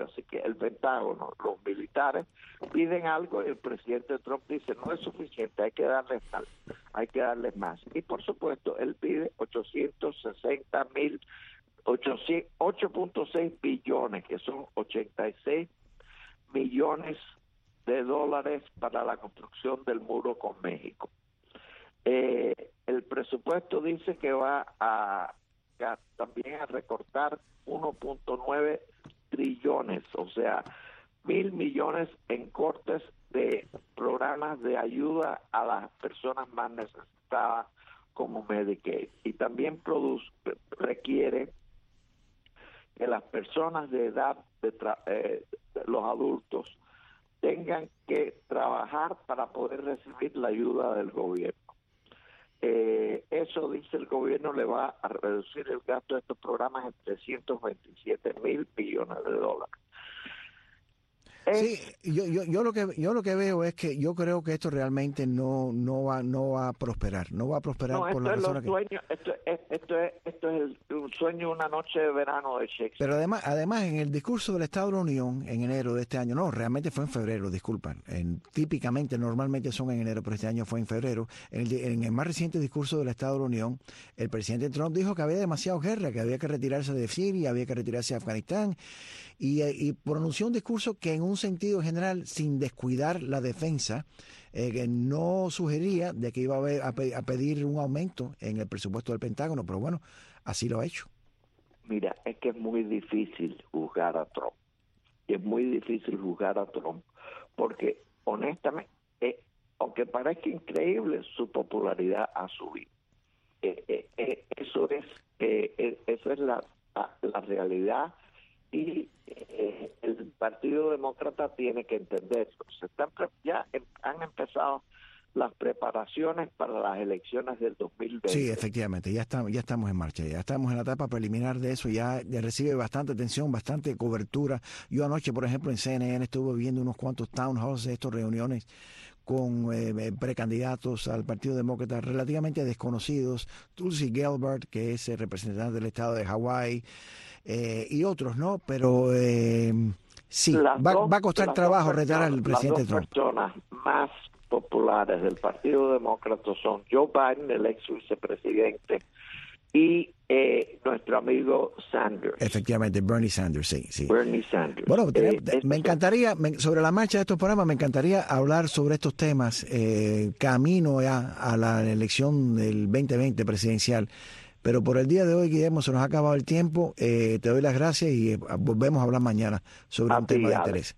Así que el Pentágono, los militares piden algo y el presidente Trump dice no es suficiente, hay que darles más. Y por supuesto, él pide 8.6 billones, que son 86 millones de dólares para la construcción del muro con México. El presupuesto dice que va también a recortar 1.9 trillones, o sea, 1.000 millones en cortes de programas de ayuda a las personas más necesitadas como Medicaid. Y también requiere que las personas de edad, los adultos, tengan que trabajar para poder recibir la ayuda del gobierno. Eso, dice el gobierno, le va a reducir el gasto de estos programas en 327.000 billones de dólares. Sí, yo lo que veo es que yo creo que esto realmente no va a prosperar, por la razón que... Esto es un sueño, una noche de verano de Shakespeare. Pero además en el discurso del Estado de la Unión en enero de este año, no, realmente fue en febrero, disculpan, típicamente, normalmente son en enero, pero este año fue en febrero, en el más reciente discurso del Estado de la Unión, el presidente Trump dijo que había demasiada guerra, que había que retirarse de Siria, había que retirarse de Afganistán, y pronunció un discurso que en un sentido general, sin descuidar la defensa, que no sugería de que iba a pedir un aumento en el presupuesto del Pentágono, pero bueno, así lo ha hecho. Mira, es que es muy difícil juzgar a Trump. Es muy difícil juzgar a Trump porque, honestamente, aunque parezca increíble, su popularidad ha subido. Eso es la realidad. Y el Partido Demócrata tiene que entenderlo. Han empezado las preparaciones para las elecciones del 2020. Sí, efectivamente, ya estamos en marcha, ya estamos en la etapa preliminar de eso, ya recibe bastante atención, bastante cobertura. Yo anoche, por ejemplo, en CNN estuve viendo unos cuantos town halls, estas reuniones con precandidatos al Partido Demócrata relativamente desconocidos, Tulsi Gabbard, que es el representante del estado de Hawái, y otros, ¿no? Pero sí, va a costar trabajo retar al presidente Trump. Las dos personas más populares del Partido Demócrata son Joe Biden, el ex vicepresidente, y nuestro amigo Sanders. Efectivamente, Bernie Sanders, sí. Bernie Sanders. Bueno, me encantaría, sobre la marcha de estos programas, me encantaría hablar sobre estos temas camino a la elección del 2020 presidencial. Pero por el día de hoy, Guillermo, se nos ha acabado el tiempo. Te doy las gracias y volvemos a hablar mañana sobre un tema de interés.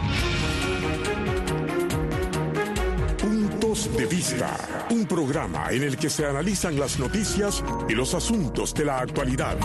Puntos de Vista, un programa en el que se analizan las noticias y los asuntos de la actualidad.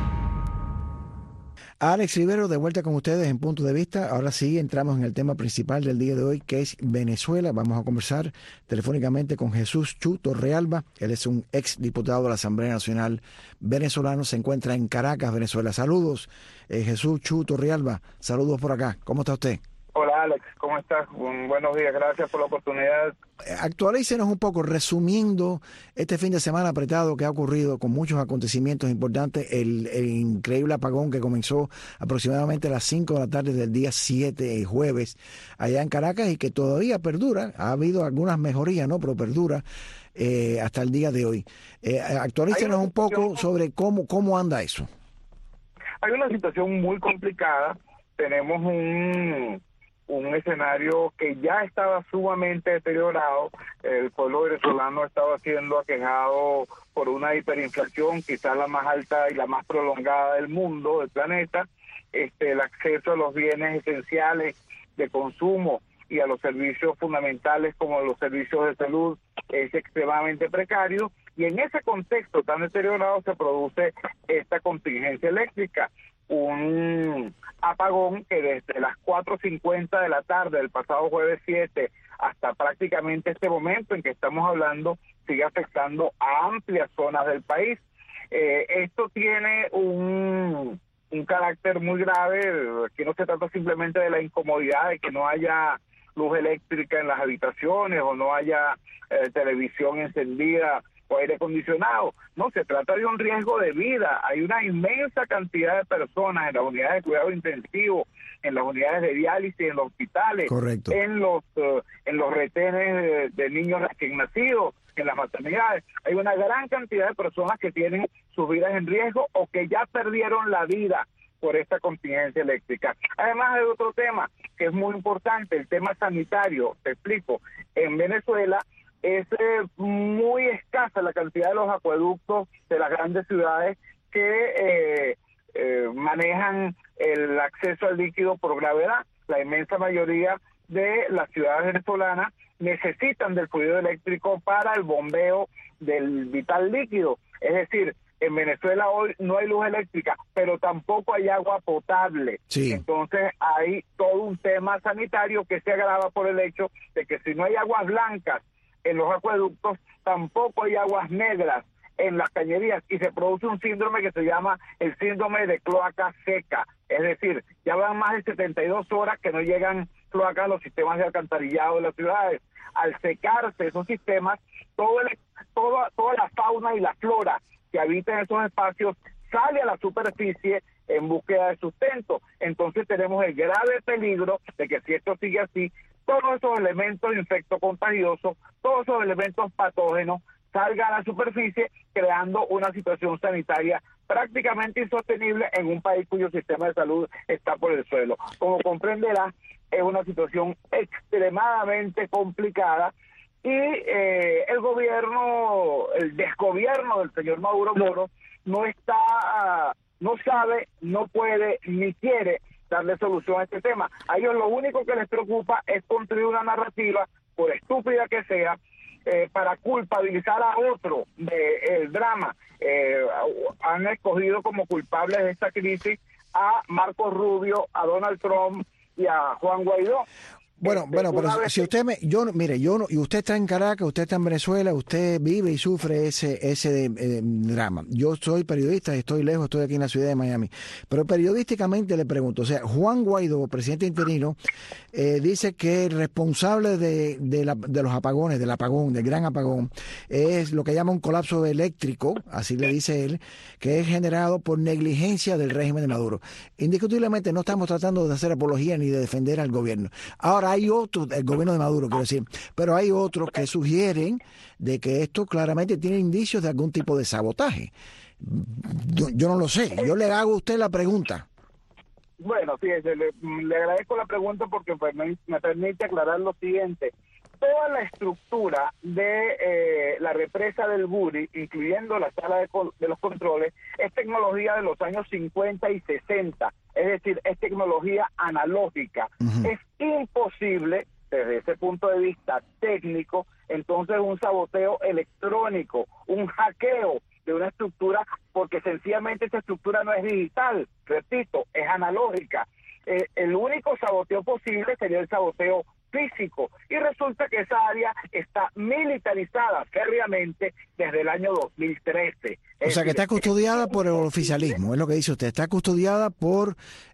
Alex Rivero, de vuelta con ustedes en Punto de Vista. Ahora sí, entramos en el tema principal del día de hoy, que es Venezuela. Vamos a conversar telefónicamente con Jesús Chu Torrealba. Él es un ex diputado de la Asamblea Nacional venezolano. Se encuentra en Caracas, Venezuela. Saludos, Jesús Chu Torrealba. Saludos por acá. ¿Cómo está usted? Hola Alex, ¿cómo estás? Buenos días, gracias por la oportunidad. Actualícenos un poco, resumiendo este fin de semana apretado que ha ocurrido con muchos acontecimientos importantes, el increíble apagón que comenzó aproximadamente a las 5 de la tarde del día 7, jueves, allá en Caracas, y que todavía perdura. Ha habido algunas mejorías, ¿no? Pero perdura hasta el día de hoy. Actualícenos un poco sobre cómo anda eso. Hay una situación muy complicada. Tenemos un escenario que ya estaba sumamente deteriorado. El pueblo venezolano estaba siendo aquejado por una hiperinflación, quizás la más alta y la más prolongada del mundo, del planeta. El acceso a los bienes esenciales de consumo y a los servicios fundamentales como los servicios de salud es extremadamente precario, y en ese contexto tan deteriorado se produce esta contingencia eléctrica. Un apagón que desde las 4:50 de la tarde del pasado jueves 7 hasta prácticamente este momento en que estamos hablando sigue afectando a amplias zonas del país. Esto tiene un carácter muy grave. Aquí no se trata simplemente de la incomodidad de que no haya luz eléctrica en las habitaciones o no haya televisión encendida o aire acondicionado. No, se trata de un riesgo de vida. Hay una inmensa cantidad de personas en las unidades de cuidado intensivo, en las unidades de diálisis, en los hospitales, correcto, en los retenes de niños recién nacidos, en las maternidades. Hay una gran cantidad de personas que tienen sus vidas en riesgo o que ya perdieron la vida por esta contingencia eléctrica. Además hay otro tema que es muy importante, el tema sanitario. Te explico. En Venezuela es muy escasa la cantidad de los acueductos de las grandes ciudades que manejan el acceso al líquido por gravedad. La inmensa mayoría de las ciudades venezolanas necesitan del fluido eléctrico para el bombeo del vital líquido. Es decir, en Venezuela hoy no hay luz eléctrica, pero tampoco hay agua potable. Sí. Entonces hay todo un tema sanitario que se agrava por el hecho de que si no hay aguas blancas en los acueductos, tampoco hay aguas negras en las cañerías, y se produce un síndrome que se llama el síndrome de cloaca seca. Es decir, ya van más de 72 horas que no llegan cloacas a los sistemas de alcantarillado de las ciudades. Al secarse esos sistemas, toda la fauna y la flora que habita en esos espacios sale a la superficie en búsqueda de sustento. Entonces tenemos el grave peligro de que si esto sigue así, todos esos elementos infectocontagiosos, todos esos elementos patógenos salgan a la superficie, creando una situación sanitaria prácticamente insostenible en un país cuyo sistema de salud está por el suelo. Como comprenderás, es una situación extremadamente complicada, y el desgobierno del señor Maduro Moro no sabe, no puede ni quiere darle solución a este tema. A ellos lo único que les preocupa es construir una narrativa, por estúpida que sea, para culpabilizar a otro del drama. Han escogido como culpables de esta crisis a Marco Rubio, a Donald Trump y a Juan Guaidó. Bueno, pero si usted y usted está en Caracas, usted está en Venezuela, usted vive y sufre ese drama. Yo soy periodista, estoy lejos, estoy aquí en la ciudad de Miami, pero periodísticamente le pregunto, o sea, Juan Guaidó, presidente interino, dice que el responsable de los apagones, del gran apagón, es lo que llama un colapso eléctrico, así le dice él, que es generado por negligencia del régimen de Maduro. Indiscutiblemente no estamos tratando de hacer apología ni de defender al gobierno. Ahora hay otros, el gobierno de Maduro quiero decir, pero hay otros que sugieren de que esto claramente tiene indicios de algún tipo de sabotaje. Yo no lo sé, yo le hago a usted la pregunta. Bueno, sí, le agradezco la pregunta porque me permite aclarar lo siguiente. Toda la estructura de la represa del Guri, incluyendo la sala de los controles, es tecnología de los años 50 y 60, es decir, es tecnología analógica. Uh-huh. Es imposible, desde ese punto de vista técnico, entonces un saboteo electrónico, un hackeo de una estructura, porque sencillamente esa estructura no es digital, repito, es analógica. El único saboteo posible sería el saboteo físico, y resulta que esa área está militarizada férreamente desde el año 2013. O sea, que está custodiada por el oficialismo, es lo que dice usted, está custodiada por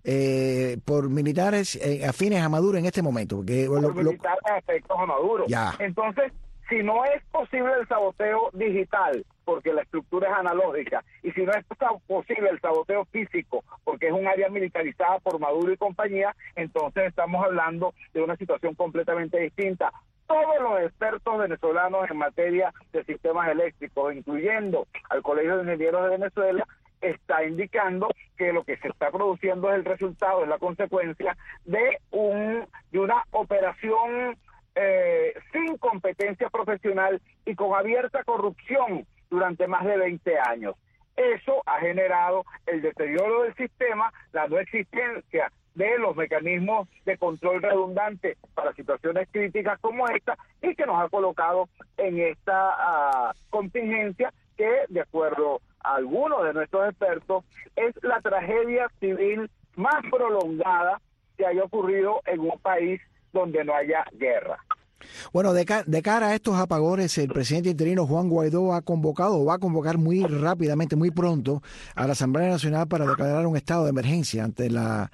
militares afines a Maduro en este momento. Porque por militares afectos a Maduro. Ya. Entonces, si no es posible el saboteo digital, porque la estructura es analógica, y si no es posible el saboteo físico, porque es un área militarizada por Maduro y compañía, entonces estamos hablando de una situación completamente distinta. Todos los expertos venezolanos en materia de sistemas eléctricos, incluyendo al Colegio de Ingenieros de Venezuela, está indicando que lo que se está produciendo es el resultado, es la consecuencia de una operación sin competencia profesional y con abierta corrupción durante más de 20 años. Eso ha generado el deterioro del sistema, la no existencia de los mecanismos de control redundante para situaciones críticas como esta, y que nos ha colocado en esta contingencia que, de acuerdo a algunos de nuestros expertos, es la tragedia civil más prolongada que haya ocurrido en un país donde no haya guerra. Bueno, de cara a estos apagones, el presidente interino Juan Guaidó va a convocar muy rápidamente, muy pronto, a la Asamblea Nacional para declarar un estado de emergencia ante la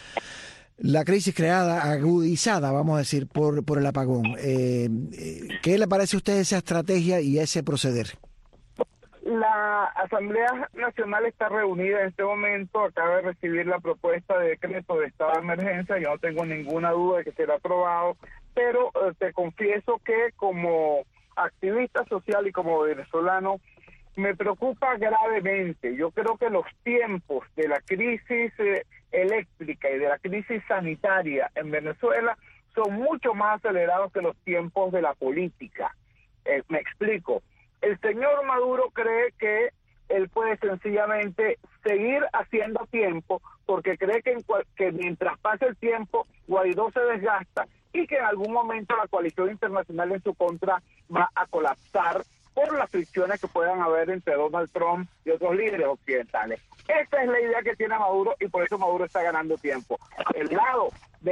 crisis creada, agudizada, vamos a decir, por el apagón. ¿Qué le parece a usted esa estrategia y ese proceder? La Asamblea Nacional está reunida en este momento, acaba de recibir la propuesta de decreto de estado de emergencia, yo no tengo ninguna duda de que será aprobado, pero te confieso que como activista social y como venezolano me preocupa gravemente. Yo creo que los tiempos de la crisis eléctrica y de la crisis sanitaria en Venezuela son mucho más acelerados que los tiempos de la política. Me explico. El señor Maduro cree que él puede sencillamente seguir haciendo tiempo porque cree que mientras pase el tiempo Guaidó se desgasta y que en algún momento la coalición internacional en su contra va a colapsar por las fricciones que puedan haber entre Donald Trump y otros líderes occidentales. Esa es la idea que tiene Maduro y por eso Maduro está ganando tiempo. El lado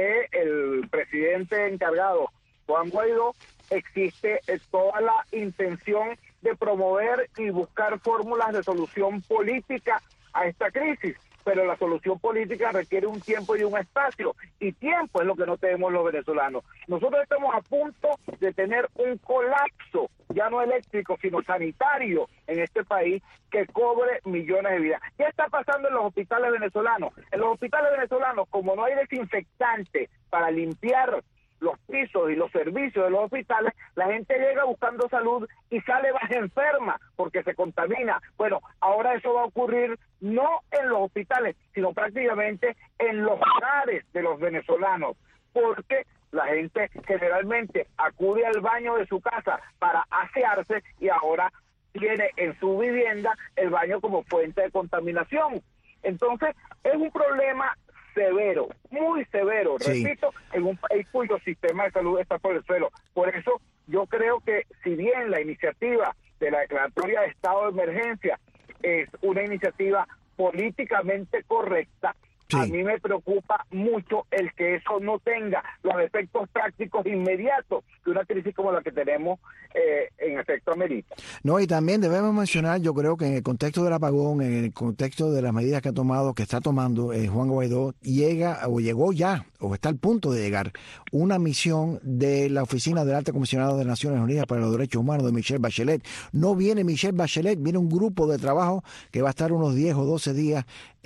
del presidente encargado, Juan Guaidó, existe toda la intención de promover y buscar fórmulas de solución política a esta crisis, pero la solución política requiere un tiempo y un espacio, y tiempo es lo que no tenemos los venezolanos. Nosotros estamos a punto de tener un colapso, ya no eléctrico, sino sanitario en este país, que cobre millones de vidas. ¿Qué está pasando en los hospitales venezolanos? En los hospitales venezolanos, como no hay desinfectante para limpiar los pisos y los servicios de los hospitales, la gente llega buscando salud y sale más enferma porque se contamina. Bueno, ahora eso va a ocurrir no en los hospitales, sino prácticamente en los hogares de los venezolanos, porque la gente generalmente acude al baño de su casa para asearse y ahora tiene en su vivienda el baño como fuente de contaminación. Entonces, es un problema severo, muy severo, sí. Repito, en un país cuyo sistema de salud está por el suelo. Por eso yo creo que si bien la iniciativa de la declaratoria de estado de emergencia es una iniciativa políticamente correcta, sí, a mí me preocupa mucho el que eso no tenga los efectos prácticos inmediatos que una crisis como la que tenemos en efecto amerita. No, y también debemos mencionar, yo creo que en el contexto del apagón, en el contexto de las medidas que está tomando Juan Guaidó, llegó ya, o está al punto de llegar, una misión de la Oficina del Alto Comisionado de Naciones Unidas para los Derechos Humanos de Michelle Bachelet. No viene Michelle Bachelet, viene un grupo de trabajo que va a estar unos 10 o 12 días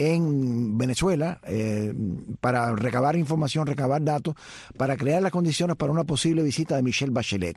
en Venezuela para recabar información, recabar datos, para crear las condiciones para una posible visita de Michelle Bachelet.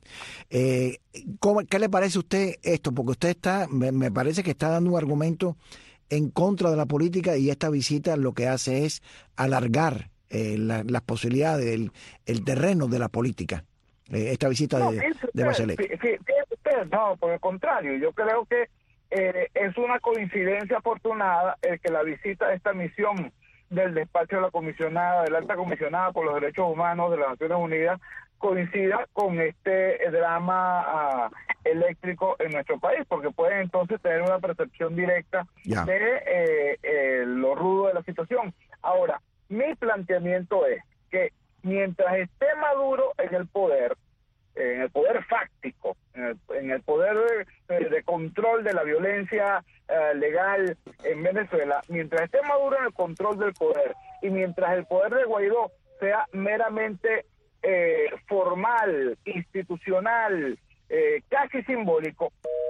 ¿Qué le parece a usted esto? Porque usted me parece que está dando un argumento en contra de la política y esta visita lo que hace es alargar las posibilidades, el terreno de la política. Esta visita de Bachelet. No, por el contrario, yo creo que es una coincidencia afortunada el que la visita de esta misión del despacho de la comisionada, de la alta comisionada por los derechos humanos de las Naciones Unidas, coincida con este drama eléctrico en nuestro país, porque pueden entonces tener una percepción directa de lo rudo de la situación. Ahora, mi planteamiento es que mientras esté Maduro en el poder fáctico, en el poder de control de la violencia legal en Venezuela, mientras esté Maduro en el control del poder y mientras el poder de Guaidó sea meramente formal, institucional, casi simbólico.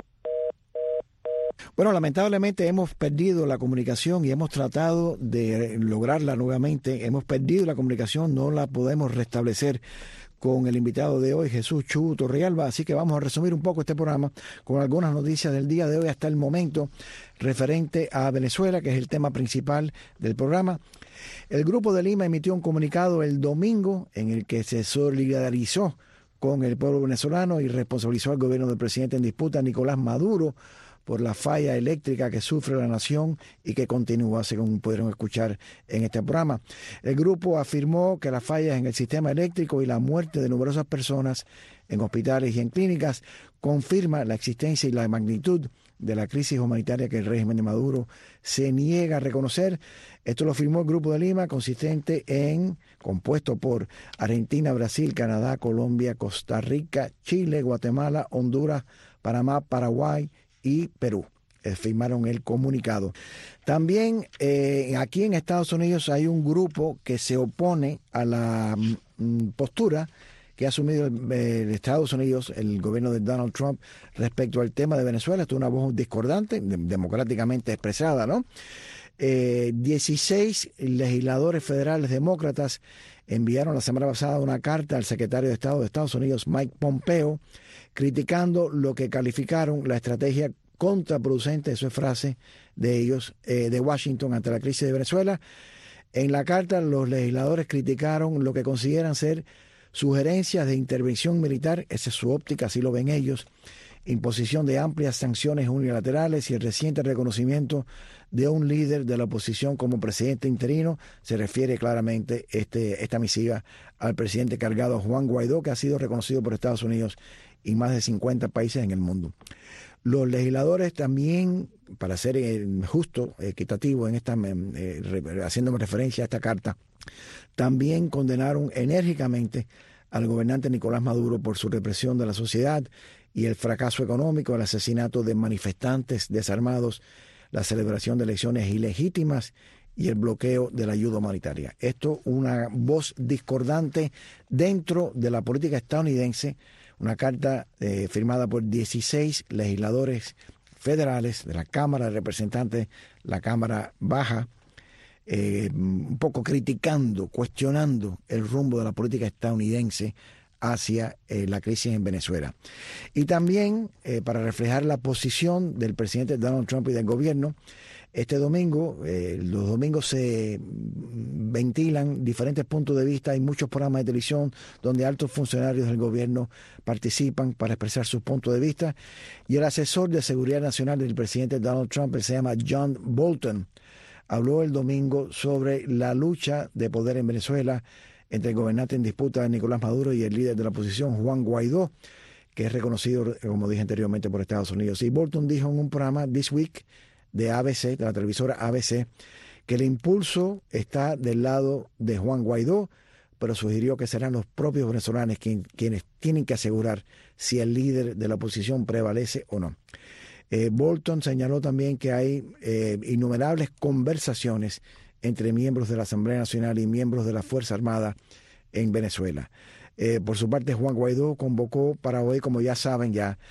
Bueno, lamentablemente hemos perdido la comunicación y hemos tratado de lograrla nuevamente. Hemos perdido la comunicación, no la podemos restablecer con el invitado de hoy, Jesús Chu Torrealba. Así que vamos a resumir un poco este programa con algunas noticias del día de hoy hasta el momento referente a Venezuela, que es el tema principal del programa. El Grupo de Lima emitió un comunicado el domingo en el que se solidarizó con el pueblo venezolano y responsabilizó al gobierno del presidente en disputa, Nicolás Maduro, por la falla eléctrica que sufre la nación y que continúa, según pudieron escuchar en este programa. El grupo afirmó que las fallas en el sistema eléctrico y la muerte de numerosas personas en hospitales y en clínicas confirma la existencia y la magnitud de la crisis humanitaria que el régimen de Maduro se niega a reconocer. Esto lo firmó el Grupo de Lima, compuesto por Argentina, Brasil, Canadá, Colombia, Costa Rica, Chile, Guatemala, Honduras, Panamá, Paraguay y Perú. Firmaron el comunicado. También aquí en Estados Unidos hay un grupo que se opone a la postura que ha asumido el Estados Unidos, el gobierno de Donald Trump, respecto al tema de Venezuela. Esto es una voz discordante, democráticamente expresada, ¿no? 16 legisladores federales demócratas enviaron la semana pasada una carta al secretario de Estado de Estados Unidos, Mike Pompeo, criticando lo que calificaron la estrategia contraproducente, eso es frase de ellos, de Washington ante la crisis de Venezuela. En la carta, los legisladores criticaron lo que consideran ser sugerencias de intervención militar, esa es su óptica, así lo ven ellos, imposición de amplias sanciones unilaterales y el reciente reconocimiento de un líder de la oposición como presidente interino. Se refiere claramente esta misiva al presidente cargado Juan Guaidó, que ha sido reconocido por Estados Unidos y más de 50 países en el mundo. Los legisladores también, para ser justo, equitativo, haciéndome referencia a esta carta, también condenaron enérgicamente al gobernante Nicolás Maduro por su represión de la sociedad y el fracaso económico, el asesinato de manifestantes desarmados, la celebración de elecciones ilegítimas y el bloqueo de la ayuda humanitaria. Esto, una voz discordante dentro de la política estadounidense, una carta firmada por 16 legisladores federales de la Cámara de Representantes, la Cámara Baja, un poco criticando, cuestionando el rumbo de la política estadounidense hacia la crisis en Venezuela. Y también para reflejar la posición del presidente Donald Trump y del gobierno, este domingo, los domingos se ventilan diferentes puntos de vista. Hay muchos programas de televisión donde altos funcionarios del gobierno participan para expresar sus puntos de vista. Y el asesor de seguridad nacional del presidente Donald Trump, él se llama John Bolton, habló el domingo sobre la lucha de poder en Venezuela entre el gobernante en disputa Nicolás Maduro y el líder de la oposición Juan Guaidó, que es reconocido, como dije anteriormente, por Estados Unidos. Y Bolton dijo en un programa This Week de ABC, de la televisora ABC, que el impulso está del lado de Juan Guaidó, pero sugirió que serán los propios venezolanos quienes tienen que asegurar si el líder de la oposición prevalece o no. Bolton señaló también que hay innumerables conversaciones entre miembros de la Asamblea Nacional y miembros de la Fuerza Armada en Venezuela. Por su parte, Juan Guaidó convocó para hoy, como ya saben,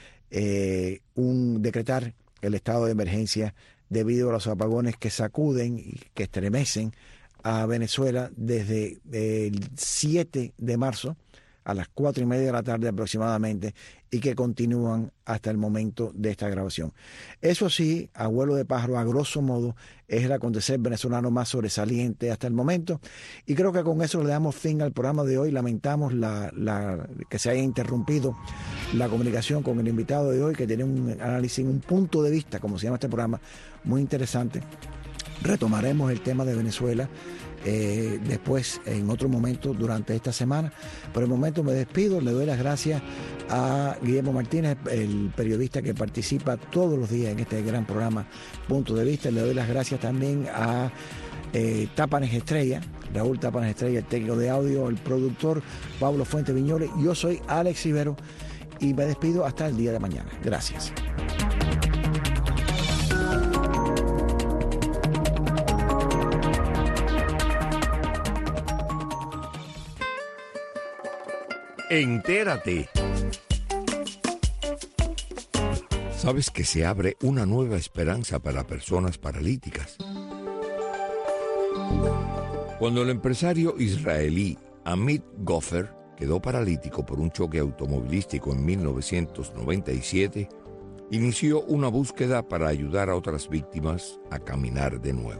decretar el estado de emergencia debido a los apagones que sacuden y que estremecen a Venezuela desde el 7 de marzo a las 4:30 de la tarde aproximadamente y que continúan hasta el momento de esta grabación. Eso sí, a vuelo de pájaro, a grosso modo, es el acontecer venezolano más sobresaliente hasta el momento. Y creo que con eso le damos fin al programa de hoy. Lamentamos que se haya interrumpido la comunicación con el invitado de hoy, que tiene un análisis, un punto de vista, como se llama este programa, muy interesante. Retomaremos el tema de Venezuela después, en otro momento, durante esta semana. Por el momento me despido, le doy las gracias a Guillermo Martínez, el periodista que participa todos los días en este gran programa Punto de Vista. Le doy las gracias también a Tápanes Estrella, Raúl Tápanes Estrella, el técnico de audio, el productor Pablo Fuente Viñoles. Yo soy Alex Rivero y me despido hasta el día de mañana. Gracias. Entérate. ¿Sabes que se abre una nueva esperanza para personas paralíticas? Cuando el empresario israelí Amit Gofer quedó paralítico por un choque automovilístico en 1997, inició una búsqueda para ayudar a otras víctimas a caminar de nuevo.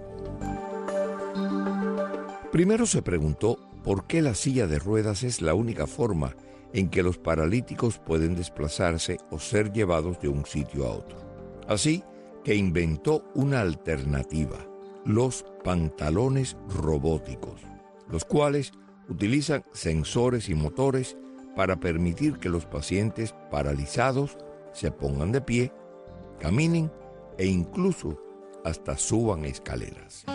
Primero se preguntó por qué la silla de ruedas es la única forma en que los paralíticos pueden desplazarse o ser llevados de un sitio a otro. Así que inventó una alternativa, los pantalones robóticos, los cuales utilizan sensores y motores para permitir que los pacientes paralizados se pongan de pie, caminen e incluso hasta suban escaleras.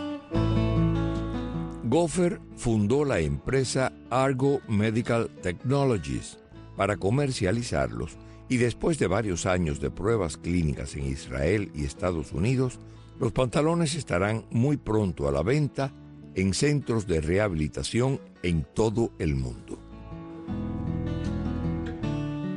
Gofer fundó la empresa Argo Medical Technologies para comercializarlos y después de varios años de pruebas clínicas en Israel y Estados Unidos, los pantalones estarán muy pronto a la venta en centros de rehabilitación en todo el mundo.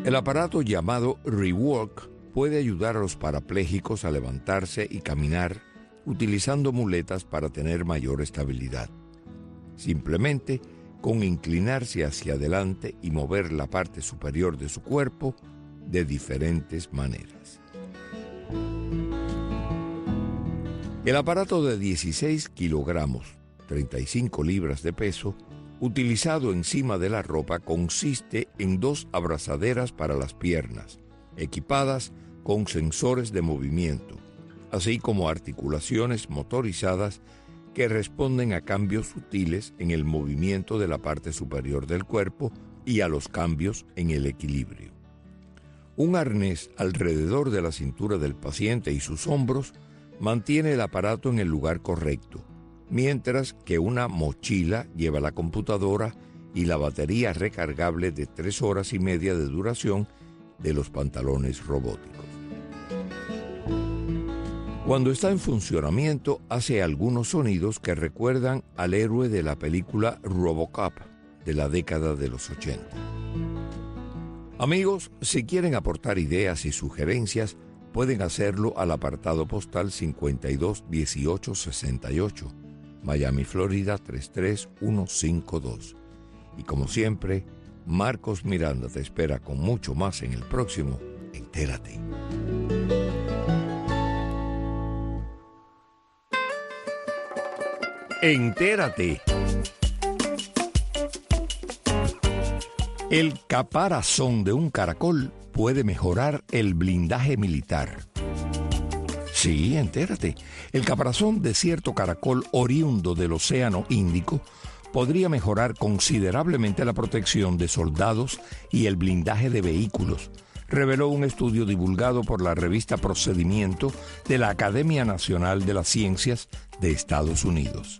El aparato llamado Rewalk puede ayudar a los parapléjicos a levantarse y caminar utilizando muletas para tener mayor estabilidad. Simplemente con inclinarse hacia adelante y mover la parte superior de su cuerpo de diferentes maneras. El aparato de 16 kilogramos, 35 libras de peso, utilizado encima de la ropa, consiste en 2 abrazaderas para las piernas, equipadas con sensores de movimiento, así como articulaciones motorizadas que responden a cambios sutiles en el movimiento de la parte superior del cuerpo y a los cambios en el equilibrio. Un arnés alrededor de la cintura del paciente y sus hombros mantiene el aparato en el lugar correcto, mientras que una mochila lleva la computadora y la batería recargable de 3 horas y media de duración de los pantalones robóticos. Cuando está en funcionamiento, hace algunos sonidos que recuerdan al héroe de la película RoboCop de la década de los 80. Amigos, si quieren aportar ideas y sugerencias, pueden hacerlo al apartado postal 521868, Miami, Florida 33152. Y como siempre, Marcos Miranda te espera con mucho más en el próximo Entérate. Entérate. El caparazón de un caracol puede mejorar el blindaje militar. Sí, entérate. El caparazón de cierto caracol oriundo del Océano Índico podría mejorar considerablemente la protección de soldados y el blindaje de vehículos, reveló un estudio divulgado por la revista Procedimiento de la Academia Nacional de las Ciencias de Estados Unidos.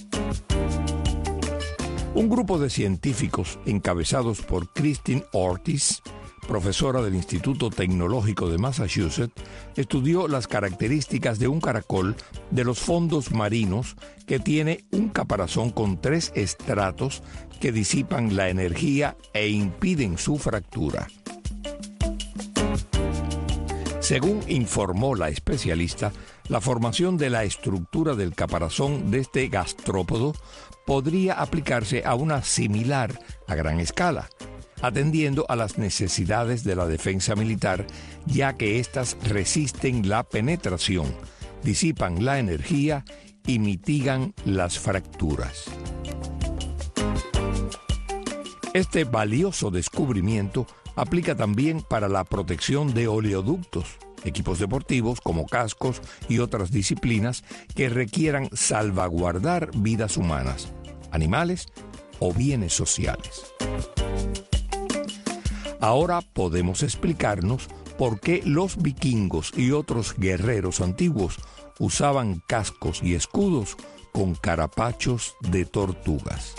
Un grupo de científicos encabezados por Christine Ortiz, profesora del Instituto Tecnológico de Massachusetts, estudió las características de un caracol de los fondos marinos que tiene un caparazón con 3 estratos que disipan la energía e impiden su fractura. Según informó la especialista, la formación de la estructura del caparazón de este gastrópodo podría aplicarse a una similar a gran escala, atendiendo a las necesidades de la defensa militar, ya que éstas resisten la penetración, disipan la energía y mitigan las fracturas. Este valioso descubrimiento aplica también para la protección de oleoductos, equipos deportivos como cascos y otras disciplinas que requieran salvaguardar vidas humanas, animales o bienes sociales. Ahora podemos explicarnos por qué los vikingos y otros guerreros antiguos usaban cascos y escudos con carapachos de tortugas.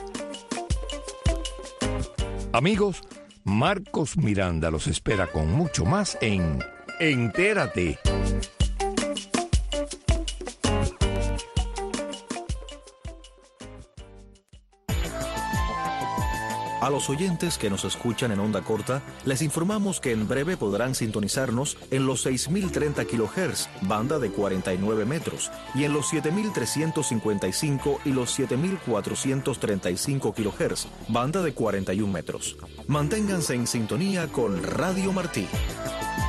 Amigos, Marcos Miranda los espera con mucho más en Entérate. A los oyentes que nos escuchan en onda corta, les informamos que en breve podrán sintonizarnos en los 6.030 kHz, banda de 49 metros, y en los 7.355 y los 7.435 kHz, banda de 41 metros. Manténganse en sintonía con Radio Martí.